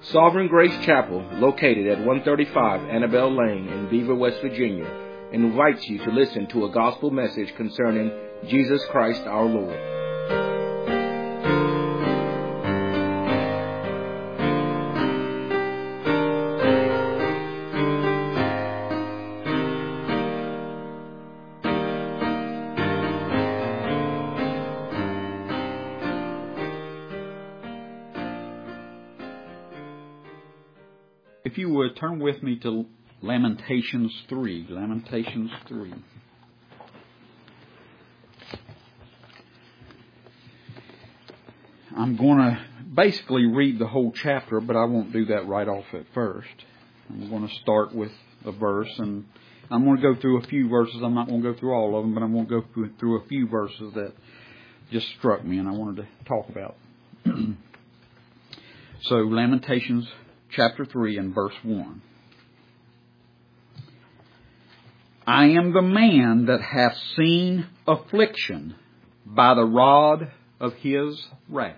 Sovereign Grace Chapel, located at 135 Annabelle Lane in Beaver, West Virginia, invites you to listen to a gospel message concerning Jesus Christ our Lord. If you would, turn with me to Lamentations 3. Lamentations 3. I'm going to basically read the whole chapter, but I won't do that right off at first. I'm going to start with a verse, and I'm going to go through a few verses. I'm not going to go through all of them, but I'm going to go through a few verses that just struck me and I wanted to talk about. So, Lamentations chapter 3 and verse 1. I am the man that hath seen affliction by the rod of his wrath.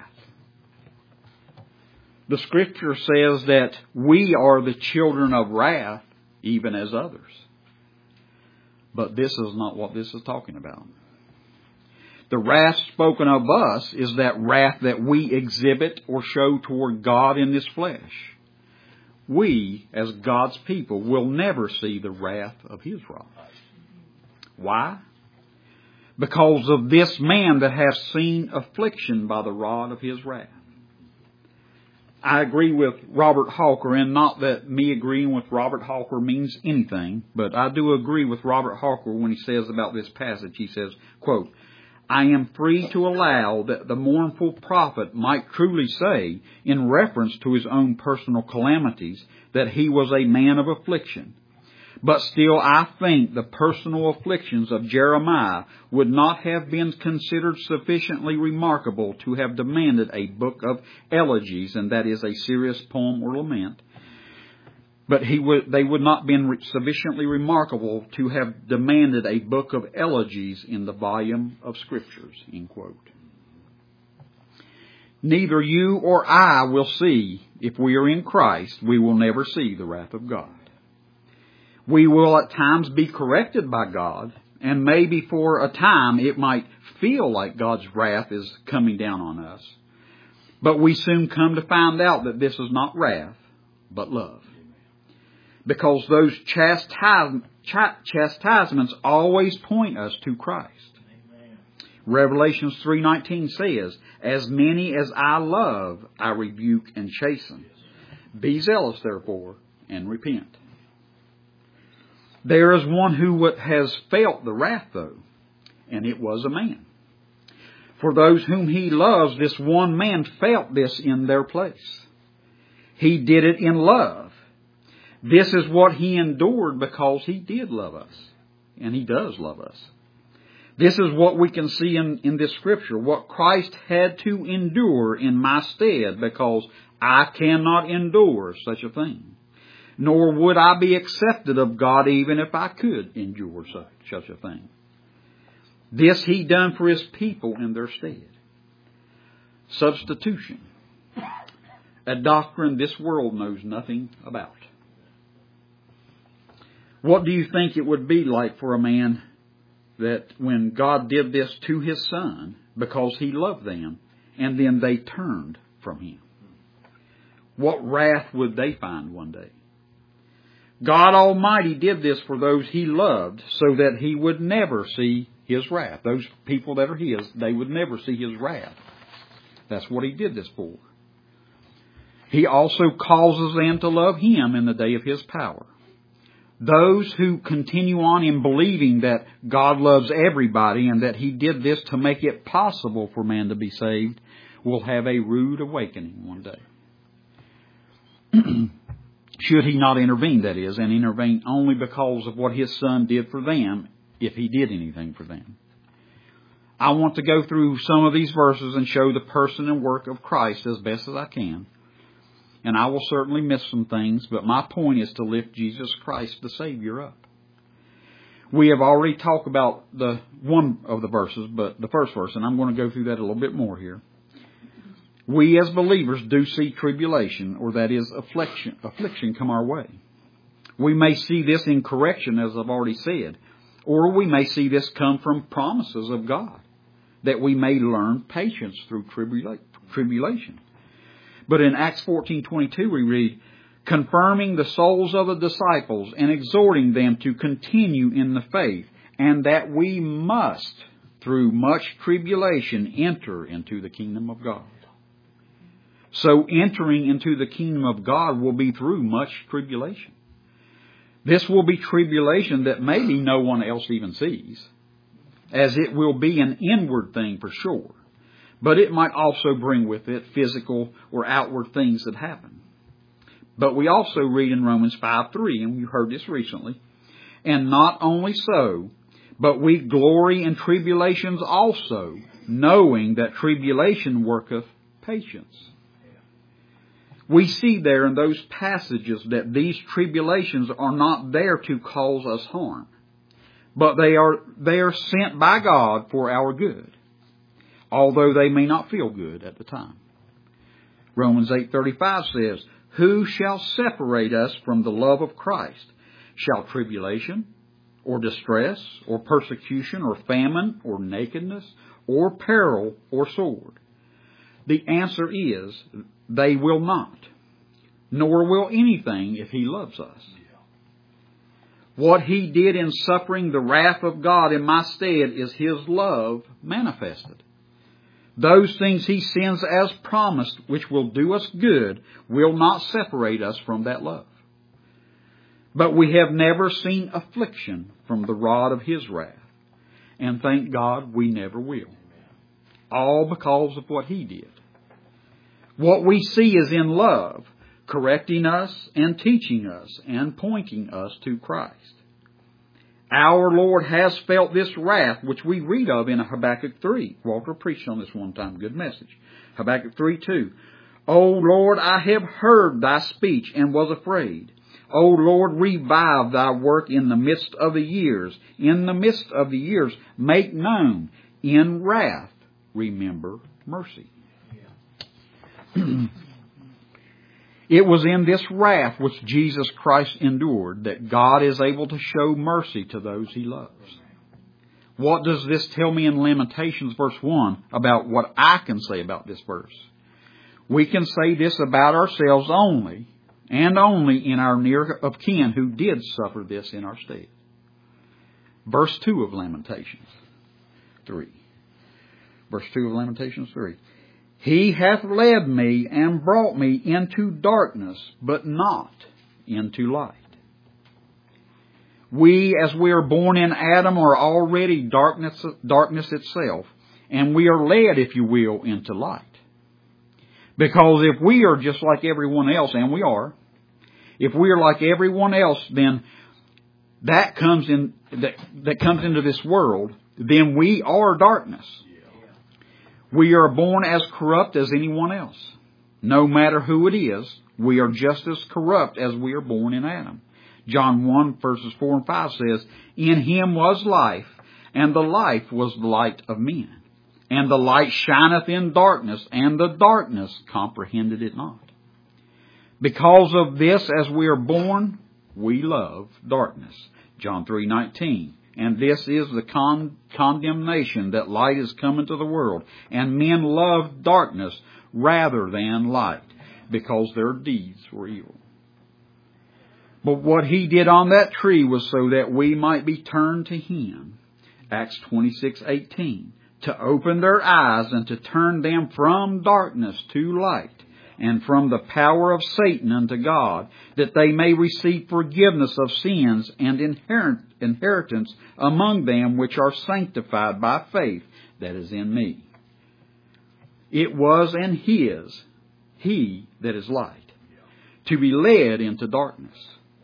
The Scripture says that we are the children of wrath, even as others. But this is not what this is talking about. The wrath spoken of us is that wrath that we exhibit or show toward God in this flesh. We, as God's people, will never see the wrath of His rod. Why? Because of this man that hath seen affliction by the rod of his wrath. I agree with Robert Hawker, and not that me agreeing with Robert Hawker means anything, but I do agree with Robert Hawker when he says about this passage. He says, quote, I am free to allow that the mournful prophet might truly say, in reference to his own personal calamities, that he was a man of affliction. But still I think the personal afflictions of Jeremiah would not have been considered sufficiently remarkable to have demanded a book of elegies, and that is a serious poem or lament. But they would not have been sufficiently remarkable to have demanded a book of elegies in the volume of Scriptures, end quote. Neither you or I will see, if we are in Christ, we will never see the wrath of God. We will at times be corrected by God, and maybe for a time it might feel like God's wrath is coming down on us. But we soon come to find out that this is not wrath, but love. Because those chastisements always point us to Christ. Amen. Revelations 3:19 says, As many as I love, I rebuke and chasten. Be zealous, therefore, and repent. There is one who has felt the wrath, though, and it was a man. For those whom He loves, this one man felt this in their place. He did it in love. This is what He endured because He did love us, and He does love us. This is what we can see in this Scripture, what Christ had to endure in my stead, because I cannot endure such a thing. Nor would I be accepted of God even if I could endure such a thing. This He done for His people in their stead. Substitution. A doctrine this world knows nothing about. What do you think it would be like for a man that when God did this to His Son because He loved them, and then they turned from Him? What wrath would they find one day? God Almighty did this for those He loved so that He would never see His wrath. Those people that are His, they would never see His wrath. That's what He did this for. He also causes them to love Him in the day of His power. Those who continue on in believing that God loves everybody and that He did this to make it possible for man to be saved will have a rude awakening one day. Should He not intervene, that is, and intervene only because of what His Son did for them, if He did anything for them. I want to go through some of these verses and show the person and work of Christ as best as I can. And I will certainly miss some things, but my point is to lift Jesus Christ, the Savior, up. We have already talked about one of the verses, but the first verse, and I'm going to go through that a little bit more here. We as believers do see tribulation, or that is affliction come our way. We may see this in correction, as I've already said, or we may see this come from promises of God, that we may learn patience through tribulation. But in Acts 14:22 we read, confirming the souls of the disciples and exhorting them to continue in the faith, and that we must, through much tribulation, enter into the kingdom of God. So entering into the kingdom of God will be through much tribulation. This will be tribulation that maybe no one else even sees, as it will be an inward thing for sure. But it might also bring with it physical or outward things that happen. But we also read in Romans 5:3, and you heard this recently, and not only so, but we glory in tribulations also, knowing that tribulation worketh patience. We see there in those passages that these tribulations are not there to cause us harm, but they are sent by God for our good, although they may not feel good at the time. Romans 8:35 says, who shall separate us from the love of Christ? Shall tribulation, or distress, or persecution, or famine, or nakedness, or peril, or sword? The answer is, they will not, nor will anything if He loves us. What He did in suffering the wrath of God in my stead is His love manifested. Those things He sends as promised, which will do us good, will not separate us from that love. But we have never seen affliction from the rod of His wrath. And thank God we never will. All because of what He did. What we see is in love, correcting us and teaching us and pointing us to Christ. Our Lord has felt this wrath, which we read of in Habakkuk 3. Walter preached on this one time. Good message. Habakkuk 3:2. O Lord, I have heard thy speech and was afraid. O Lord, revive thy work in the midst of the years. In the midst of the years, make known. In wrath, remember mercy. It was in this wrath which Jesus Christ endured that God is able to show mercy to those He loves. What does this tell me in Lamentations verse 1 about what I can say about this verse? We can say this about ourselves only, and only in our near of kin who did suffer this in our stead. Verse 2 of Lamentations 3. Verse 2 of Lamentations 3. He hath led me and brought me into darkness, but not into light. We, as we are born in Adam, are already darkness itself, and we are led, if you will, into light. Because if we are just like everyone else, and we are, if we are like everyone else, then that comes into this world, then we are darkness. We are born as corrupt as anyone else. No matter who it is, we are just as corrupt as we are born in Adam. John 1 verses 4 and 5 says, in Him was life, and the life was the light of men. And the light shineth in darkness, and the darkness comprehended it not. Because of this, as we are born, we love darkness. John 3:19. And this is the condemnation, that light is come into the world, and men love darkness rather than light, because their deeds were evil. But what He did on that tree was so that we might be turned to Him. Acts 26:18. To open their eyes and to turn them from darkness to light, and from the power of Satan unto God, that they may receive forgiveness of sins and inheritance among them which are sanctified by faith that is in me. It was and is He that is light, to be led into darkness.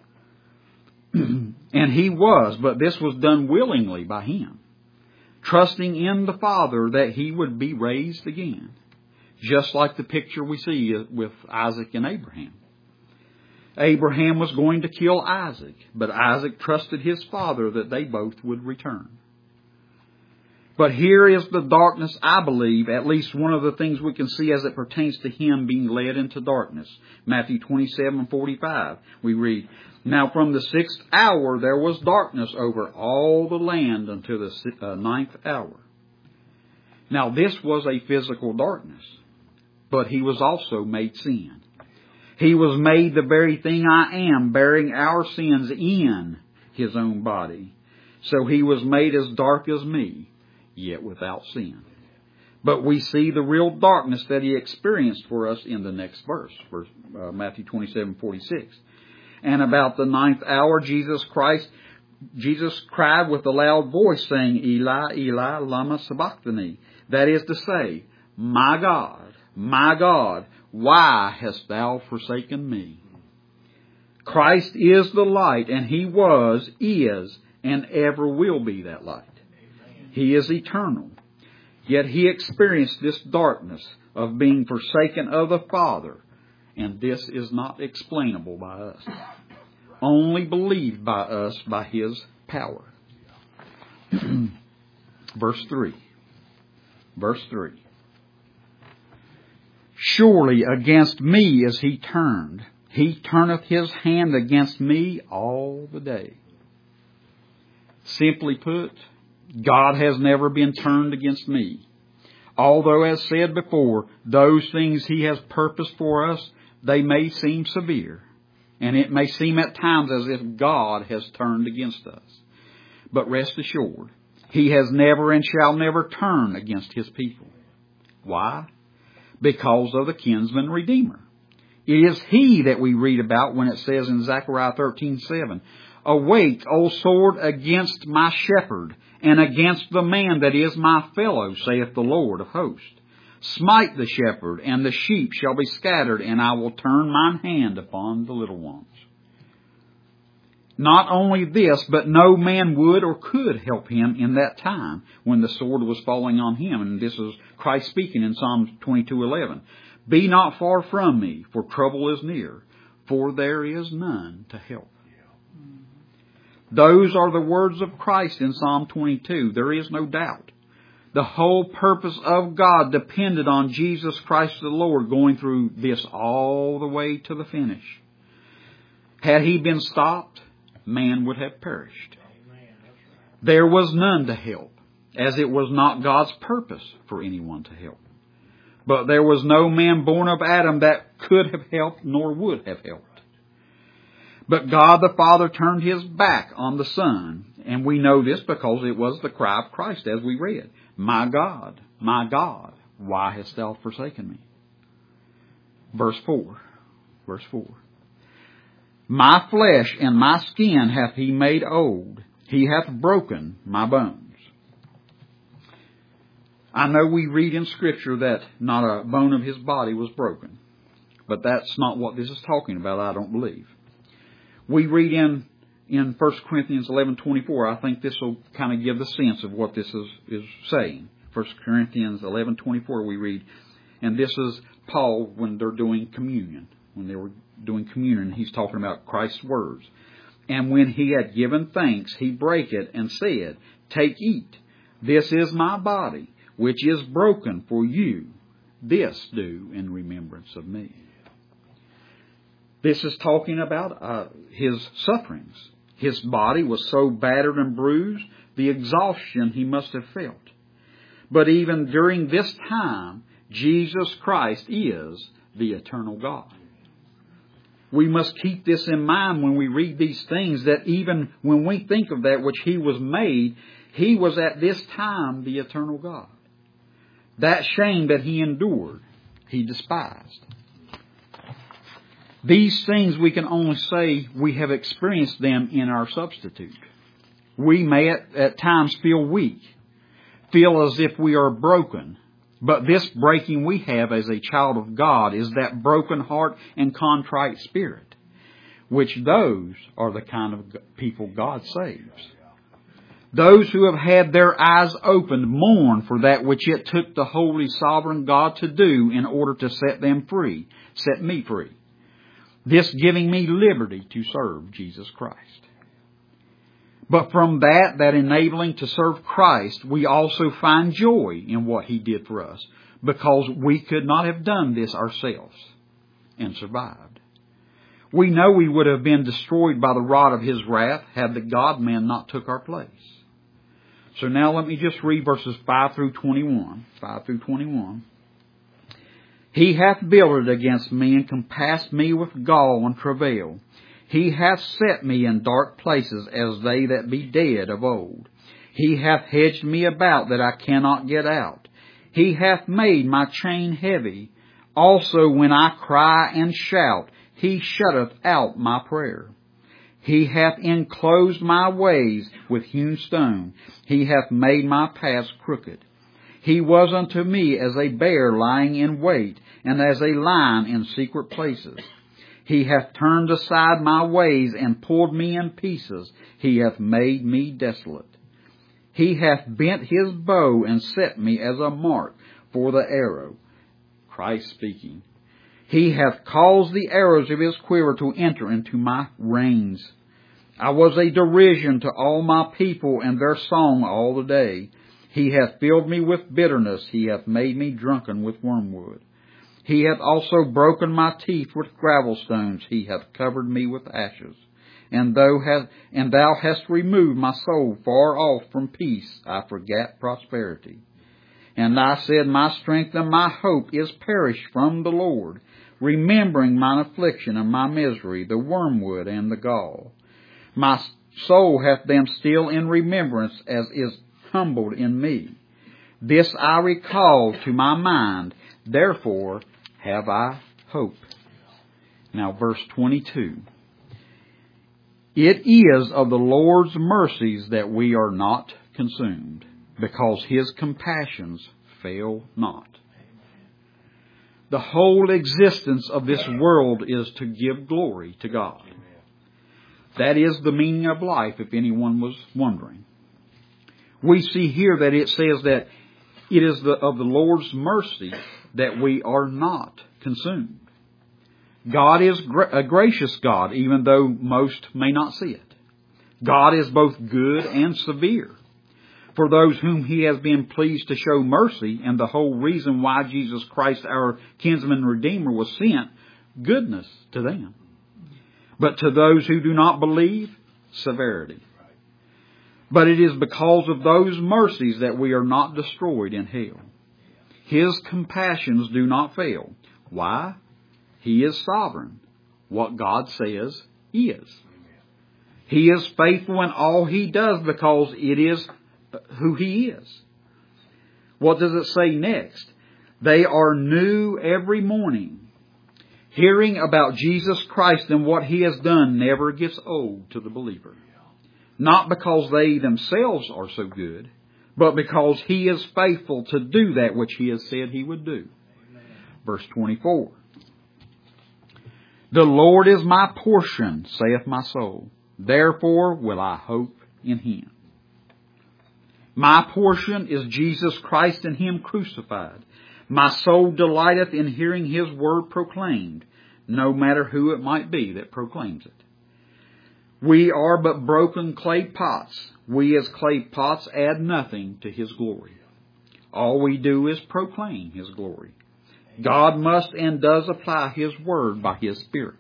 And He was, but this was done willingly by Him, trusting in the Father that He would be raised again. Just like the picture we see with Isaac and Abraham. Abraham was going to kill Isaac, but Isaac trusted his father that they both would return. But here is the darkness, I believe, at least one of the things we can see as it pertains to him being led into darkness. Matthew 27:45, we read, "Now from the 6th hour there was darkness over all the land until the 9th hour." Now this was a physical darkness, but he was also made sin. He was made the very thing I am, bearing our sins in his own body. So he was made as dark as me, yet without sin. But we see the real darkness that he experienced for us in the next verse, Matthew 27:46. "And about the 9th hour, Jesus cried with a loud voice, saying, Eli, Eli, lama sabachthani. That is to say, my God, why hast thou forsaken me?" Christ is the light, and he was, is, and ever will be that light. He is eternal. Yet he experienced this darkness of being forsaken of the Father, and this is not explainable by us, only believed by us by his power. Verse 3. "Surely against me is he turned. He turneth his hand against me all the day." Simply put, God has never been turned against me. Although, as said before, those things he has purposed for us, they may seem severe, and it may seem at times as if God has turned against us. But rest assured, he has never and shall never turn against his people. Why? Because of the kinsman redeemer. It is he that we read about when it says in Zechariah 13:7, "Awake, O sword, against my shepherd, and against the man that is my fellow, saith the Lord of hosts. Smite the shepherd, and the sheep shall be scattered, and I will turn mine hand upon the little ones." Not only this, but no man would or could help him in that time when the sword was falling on him. And this is Christ speaking in Psalm 22:11. "Be not far from me, for trouble is near, for there is none to help." Those are the words of Christ in Psalm 22. There is no doubt. The whole purpose of God depended on Jesus Christ the Lord going through this all the way to the finish. Had he been stopped, man would have perished. There was none to help, as it was not God's purpose for anyone to help. But there was no man born of Adam that could have helped nor would have helped. But God the Father turned his back on the Son, and we know this because it was the cry of Christ as we read, my God, why hast thou forsaken me?" Verse 4. "My flesh and my skin hath he made old. He hath broken my bones." I know we read in Scripture that not a bone of his body was broken. But that's not what this is talking about, I don't believe. We read in 1 Corinthians 11:24, I think this will kind of give the sense of what this is saying. 1 Corinthians 11:24 we read, and this is Paul when they're doing communion. When they were doing communion, he's talking about Christ's words. "And when he had given thanks, he brake it and said, Take, eat. This is my body, which is broken for you. This do in remembrance of me." This is talking about his sufferings. His body was so battered and bruised, the exhaustion he must have felt. But even during this time, Jesus Christ is the eternal God. We must keep this in mind when we read these things, that even when we think of that which he was made, he was at this time the eternal God. That shame that he endured, he despised. These things we can only say we have experienced them in our substitute. We may at times feel weak, feel as if we are broken. But this breaking we have as a child of God is that broken heart and contrite spirit, which those are the kind of people God saves. Those who have had their eyes opened mourn for that which it took the holy sovereign God to do in order to set them free, set me free. This giving me liberty to serve Jesus Christ. But from that enabling to serve Christ, we also find joy in what He did for us, because we could not have done this ourselves and survived. We know we would have been destroyed by the rod of His wrath had the God-man not took our place. So now let me just read verses 5 through 21. 5 through 21. He hath builded against me and compassed me with gall and travail. He hath set me in dark places as they that be dead of old. He hath hedged me about that I cannot get out. He hath made my chain heavy. Also when I cry and shout, He shutteth out my prayer. He hath enclosed my ways with hewn stone. He hath made my paths crooked. He was unto me as a bear lying in wait, and as a lion in secret places. He hath turned aside my ways and pulled me in pieces. He hath made me desolate. He hath bent His bow and set me as a mark for the arrow. Christ speaking. He hath caused the arrows of His quiver to enter into my reins. I was a derision to all my people, and their song all the day. He hath filled me with bitterness. He hath made me drunken with wormwood. He hath also broken my teeth with gravel stones. He hath covered me with ashes. And thou hast removed my soul far off from peace. I forgat prosperity. And I said, my strength and my hope is perished from the Lord, remembering mine affliction and my misery, the wormwood and the gall. My soul hath them still in remembrance, as is humbled in me. This I recall to my mind, therefore have I hope. Now verse 22. It is of the Lord's mercies that we are not consumed, because His compassions fail not. The whole existence of this world is to give glory to God. That is the meaning of life, if anyone was wondering. We see here that it says that it is of the Lord's mercy that we are not consumed. God is a gracious God, even though most may not see it. God is both good and severe. For those whom He has been pleased to show mercy, and the whole reason why Jesus Christ, our kinsman redeemer, was sent, goodness to them. But to those who do not believe, severity. But it is because of those mercies that we are not destroyed in hell. His compassions do not fail. Why? He is sovereign. What God says is. He is faithful in all He does because it is who He is. What does it say next? They are new every morning. Hearing about Jesus Christ and what He has done never gets old to the believer. Not because they themselves are so good, but because He is faithful to do that which He has said He would do. Verse 24. The Lord is my portion, saith my soul. Therefore will I hope in Him. My portion is Jesus Christ and Him crucified. My soul delighteth in hearing His word proclaimed, no matter who it might be that proclaims it. We are but broken clay pots. We as clay pots add nothing to His glory. All we do is proclaim His glory. God must and does apply His word by His Spirit.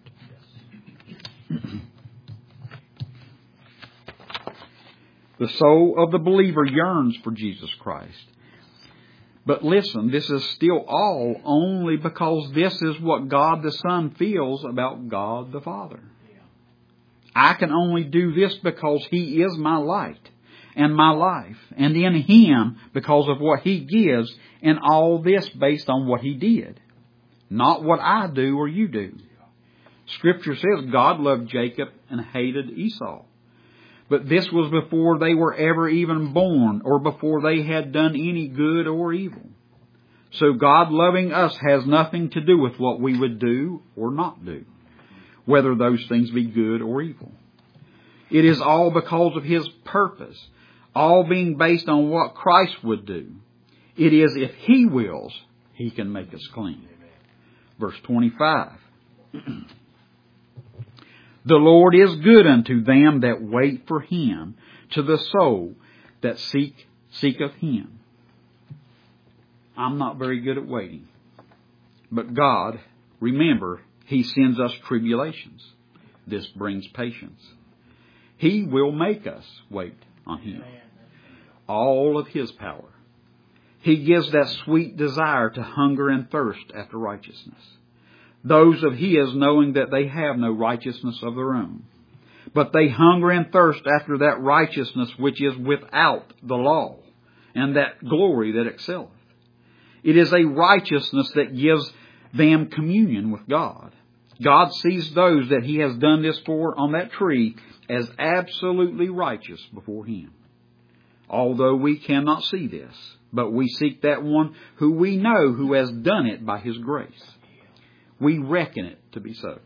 The soul of the believer yearns for Jesus Christ. But listen, this is still all only because this is what God the Son feels about God the Father. I can only do this because He is my light and my life, and in Him because of what He gives, and all this based on what He did, not what I do or you do. Scripture says God loved Jacob and hated Esau. But this was before they were ever even born, or before they had done any good or evil. So God loving us has nothing to do with what we would do or not do, whether those things be good or evil. It is all because of His purpose, all being based on what Christ would do. It is if He wills, He can make us clean. Verse 25. The Lord is good unto them that wait for Him, to the soul that seeketh him. I'm not very good at waiting. But God, remember, He sends us tribulations. This brings patience. He will make us wait on Him. All of His power. He gives that sweet desire to hunger and thirst after righteousness. Those of His knowing that they have no righteousness of their own. But they hunger and thirst after that righteousness which is without the law, and that glory that excelleth. It is a righteousness that gives them communion with God. God sees those that He has done this for on that tree as absolutely righteous before Him. Although we cannot see this, but we seek that one who we know who has done it by His grace. We reckon it to be so.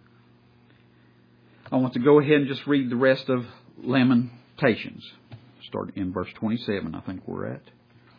I want to go ahead and just read the rest of Lamentations. Start in verse 27, I think we're at.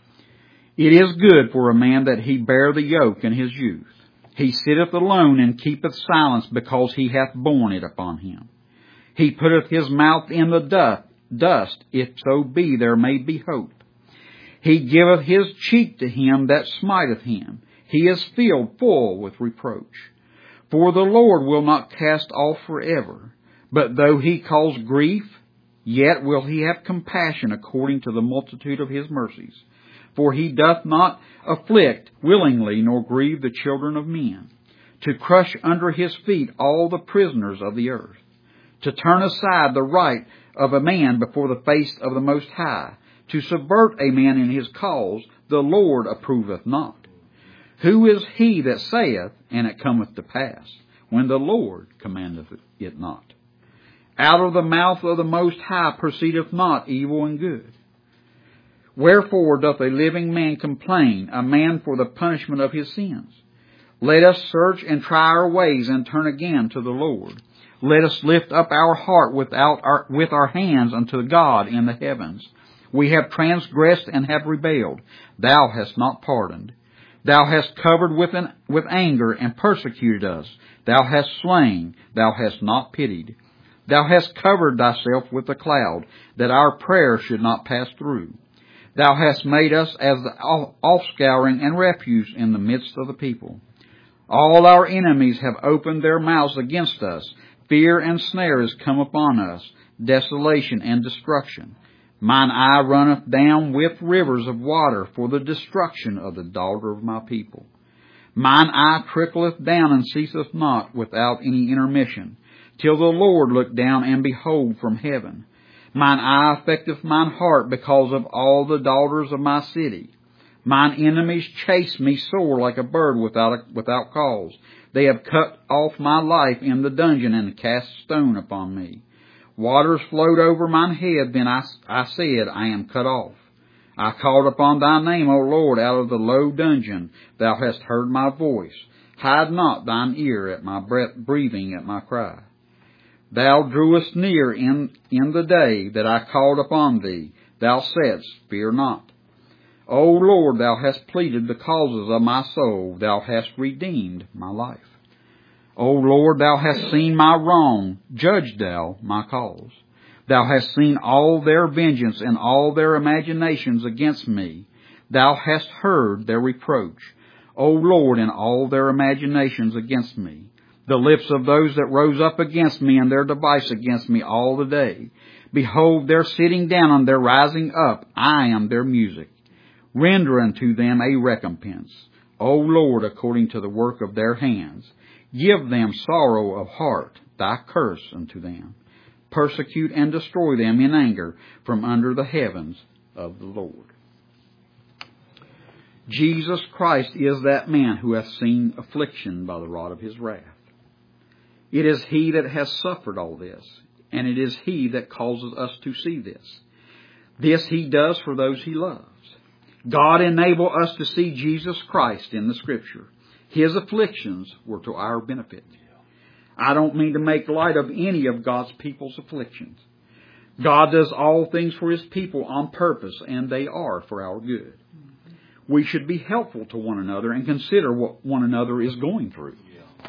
It is good for a man that he bear the yoke in his youth. He sitteth alone and keepeth silence, because he hath borne it upon him. He putteth his mouth in the dust, if so be there may be hope. He giveth his cheek to him that smiteth him. He is filled full with reproach. For the Lord will not cast off forever. But though he cause grief, yet will he have compassion according to the multitude of his mercies. For he doth not afflict willingly, nor grieve the children of men, to crush under his feet all the prisoners of the earth, to turn aside the right of a man before the face of the Most High, to subvert a man in his cause, the Lord approveth not. Who is he that saith, and it cometh to pass, when the Lord commandeth it not? Out of the mouth of the Most High proceedeth not evil and good. Wherefore doth a living man complain, a man for the punishment of his sins? Let us search and try our ways, and turn again to the Lord. Let us lift up our heart with our hands unto God in the heavens. We have transgressed and have rebelled. Thou hast not pardoned. Thou hast covered with anger and persecuted us. Thou hast slain. Thou hast not pitied. Thou hast covered thyself with a cloud, that our prayer should not pass through. Thou hast made us as the offscouring and refuse in the midst of the people. All our enemies have opened their mouths against us. Fear and snare is come upon us, desolation and destruction. Mine eye runneth down with rivers of water for the destruction of the daughter of my people. Mine eye trickleth down and ceaseth not without any intermission, till the Lord look down and behold from heaven. Mine eye affecteth mine heart because of all the daughters of my city. Mine enemies chase me sore like a bird without cause. They have cut off my life in the dungeon and cast stone upon me. Waters flowed over mine head, then I said, I am cut off. I called upon thy name, O Lord, out of the low dungeon. Thou hast heard my voice. Hide not thine ear at my breathing at my cry. Thou drewest near in the day that I called upon thee. Thou saidst, fear not. O Lord, thou hast pleaded the causes of my soul. Thou hast redeemed my life. O Lord, thou hast seen my wrong. Judge thou my cause. Thou hast seen all their vengeance and all their imaginations against me. Thou hast heard their reproach, O Lord, in all their imaginations against me. The lips of those that rose up against me and their device against me all the day. Behold, their sitting down and their rising up. I am their music. Render unto them a recompense, O Lord, according to the work of their hands. Give them sorrow of heart, thy curse unto them. Persecute and destroy them in anger from under the heavens of the Lord. Jesus Christ is that man who hath seen affliction by the rod of his wrath. It is He that has suffered all this, and it is He that causes us to see this. This He does for those He loves. God enabled us to see Jesus Christ in the Scripture. His afflictions were to our benefit. I don't mean to make light of any of God's people's afflictions. God does all things for His people on purpose, and they are for our good. We should be helpful to one another and consider what one another is going through.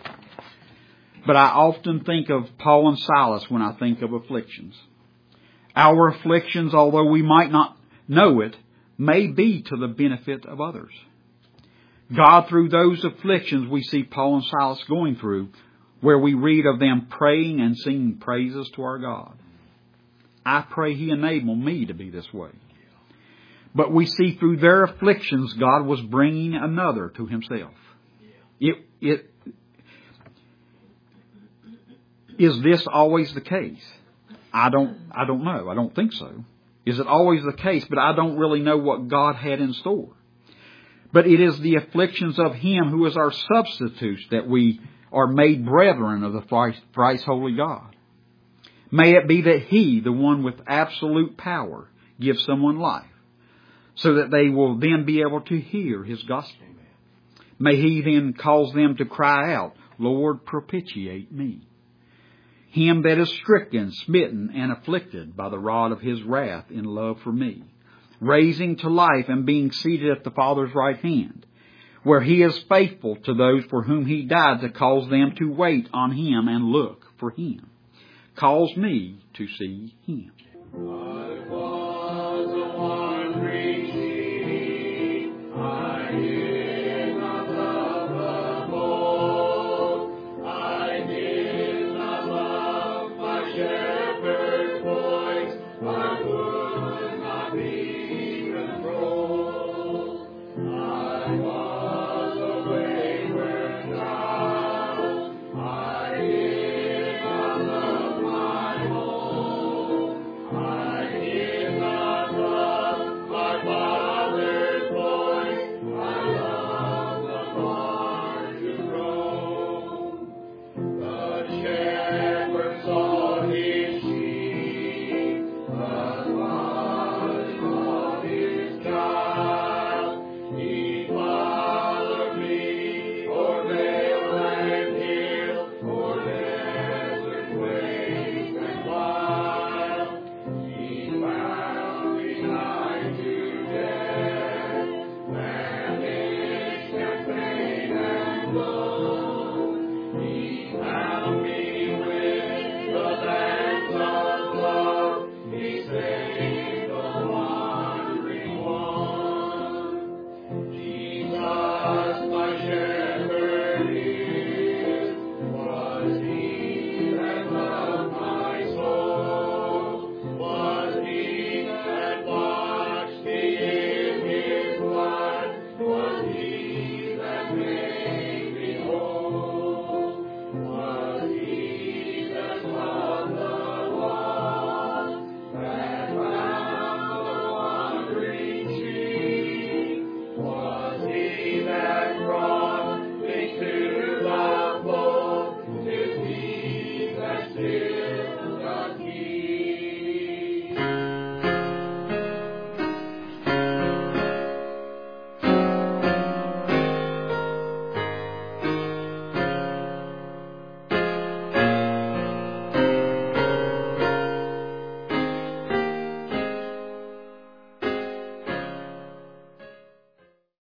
But I often think of Paul and Silas when I think of afflictions. Our afflictions, although we might not know it, may be to the benefit of others. God, through those afflictions we see Paul and Silas going through, where we read of them praying and singing praises to our God. I pray He enable me to be this way. But we see through their afflictions God was bringing another to Himself. Is this always the case? I don't know. I don't think so. Is it always the case? But I don't really know what God had in store. But it is the afflictions of Him who is our substitute that we are made brethren of the thrice holy God. May it be that He, the one with absolute power, gives someone life, so that they will then be able to hear His gospel. May He then cause them to cry out, Lord, propitiate me. Him that is stricken, smitten, and afflicted by the rod of His wrath in love for me, raising to life and being seated at the Father's right hand, where He is faithful to those for whom He died to cause them to wait on Him and look for Him. Calls me to see Him.